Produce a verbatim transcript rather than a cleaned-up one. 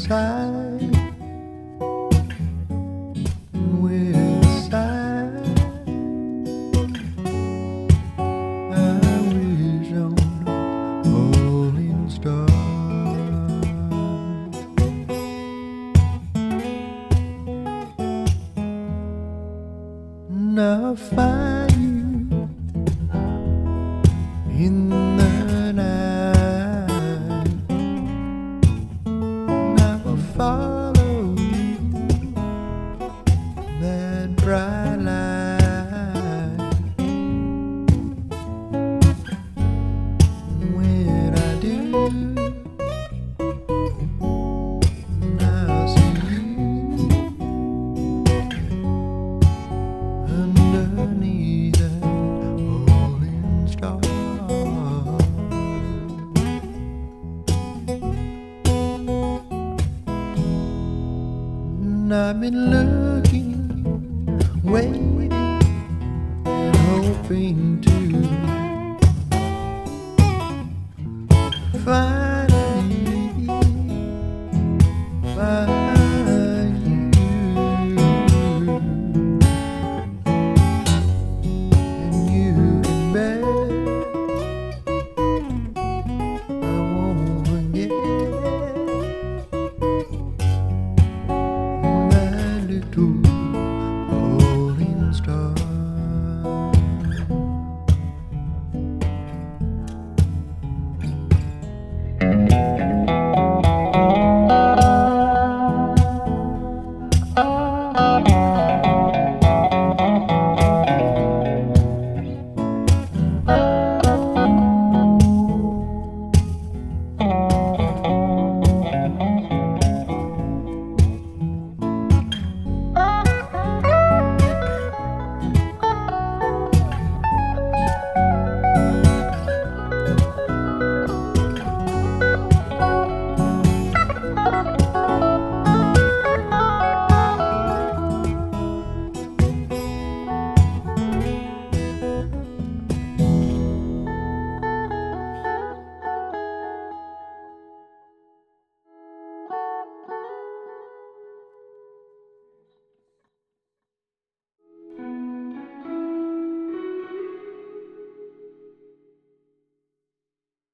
side, with a sigh, I wish on a falling star. Now I find you in the night. Now I follow that bright light. When I do, I see you underneath that falling star. And I've been looking, waiting, and hoping to finally find